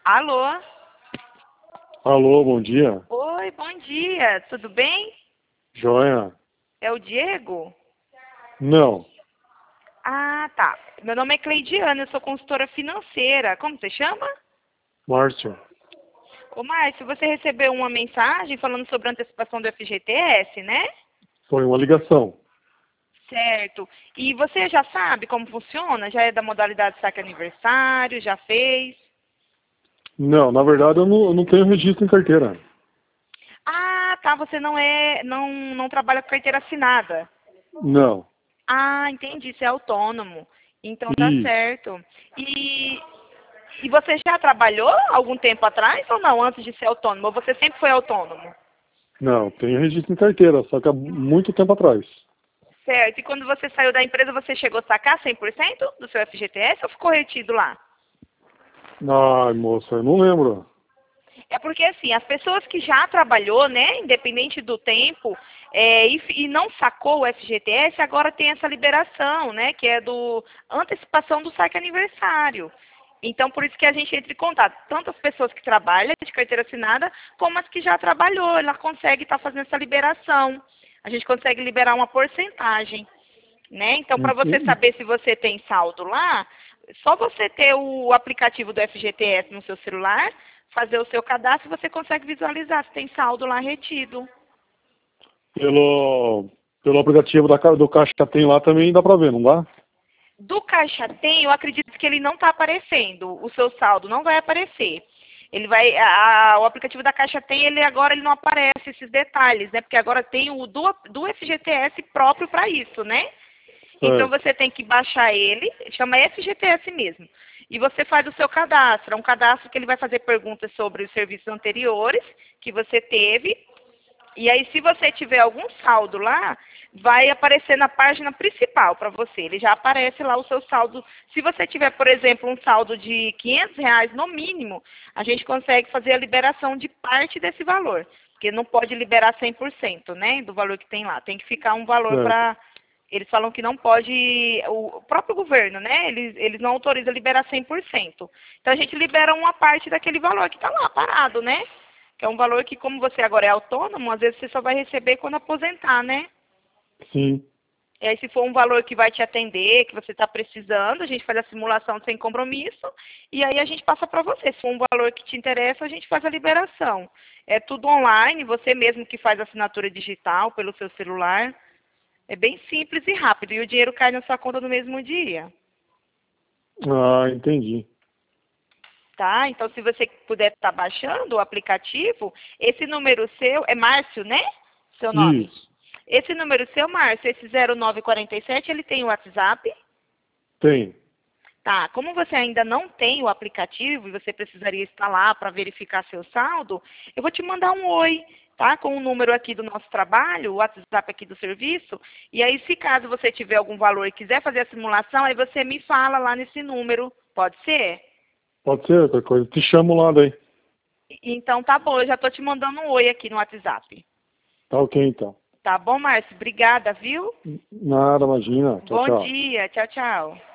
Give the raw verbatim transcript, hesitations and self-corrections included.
Alô? Alô, bom dia. Oi, bom dia. Tudo bem? Joia? É o Diego? Não. Ah, tá. Meu nome é Cleidiana, eu sou consultora financeira. Como você chama? Márcio. Ô, Márcio, você recebeu uma mensagem falando sobre a antecipação do F G T S, né? Foi uma ligação. Certo. E você já sabe como funciona? Já é da modalidade saque aniversário? Já fez? Não, na verdade eu não, eu não tenho registro em carteira. Ah, tá. Você não é, não, não trabalha com carteira assinada. Não. Ah, entendi. Você é autônomo. Então tá Isso. certo. E, e você já trabalhou algum tempo atrás ou não, antes de ser autônomo? Ou você sempre foi autônomo? Não, tenho registro em carteira, só que há muito tempo atrás. Certo. E quando você saiu da empresa, você chegou a sacar cem por cento do seu F G T S ou ficou retido lá? Ai, moça, eu não lembro. É porque, assim, as pessoas que já trabalhou, né, independente do tempo, é, e, e não sacou o F G T S, agora tem essa liberação, né, que é do antecipação do saque aniversário. Então, por isso que a gente entra em contato, tanto as pessoas que trabalham de carteira assinada, como as que já trabalhou, ela consegue estar fazendo essa liberação. A gente consegue liberar uma porcentagem, né? Então, para você Ent- saber se você tem saldo lá, só você ter o aplicativo do F G T S no seu celular, fazer o seu cadastro, você consegue visualizar se tem saldo lá retido. Pelo, pelo aplicativo da, ca- do Caixa Tem lá também dá pra ver, não dá? Do Caixa Tem, eu acredito que ele não está aparecendo, o seu saldo não vai aparecer. Ele vai, a- a- o aplicativo da Caixa Tem, ele agora ele não aparece esses detalhes, né? Porque agora tem o do, do F G T S próprio para isso, né? Então Certo. você tem que baixar ele, chama F G T S mesmo. E você faz o seu cadastro. É um cadastro que ele vai fazer perguntas sobre os serviços anteriores que você teve. E aí, se você tiver algum saldo lá, vai aparecer na página principal para você. Ele já aparece lá o seu saldo. Se você tiver, por exemplo, um saldo de quinhentos reais no mínimo, a gente consegue fazer a liberação de parte desse valor. Porque não pode liberar cem por cento, né, do valor que tem lá. Tem que ficar um valor Certo. para... Eles falam que não pode... O próprio governo, né, eles, eles não autorizam liberar cem por cento. Então, a gente libera uma parte daquele valor que está lá parado, né? Que é um valor que, como você agora é autônomo, às vezes você só vai receber quando aposentar, né? Sim. E aí, se for um valor que vai te atender, que você está precisando, a gente faz a simulação sem compromisso, e aí a gente passa para você. Se for um valor que te interessa, a gente faz a liberação. É tudo online, você mesmo que faz a assinatura digital pelo seu celular. É bem simples e rápido, e o dinheiro cai na sua conta no mesmo dia. Ah, entendi. Tá? Então, se você puder estar baixando o aplicativo, esse número seu, é Márcio, né? Seu nome. Isso. Esse número seu, Márcio, esse zero nove quatro sete, ele tem o WhatsApp? Tem. Tá. Como você ainda não tem o aplicativo e você precisaria instalar para verificar seu saldo, eu vou te mandar um oi, tá? Com o número aqui do nosso trabalho, o WhatsApp aqui do serviço. E aí, se caso você tiver algum valor e quiser fazer a simulação, aí você me fala lá nesse número. Pode ser? Pode ser outra coisa. Te chamo lá daí. Então tá bom, eu já tô te mandando um oi aqui no WhatsApp. Tá ok então. Tá bom, Márcio? Obrigada, viu? Nada, imagina. Tchau, Bom tchau. dia. Tchau, tchau.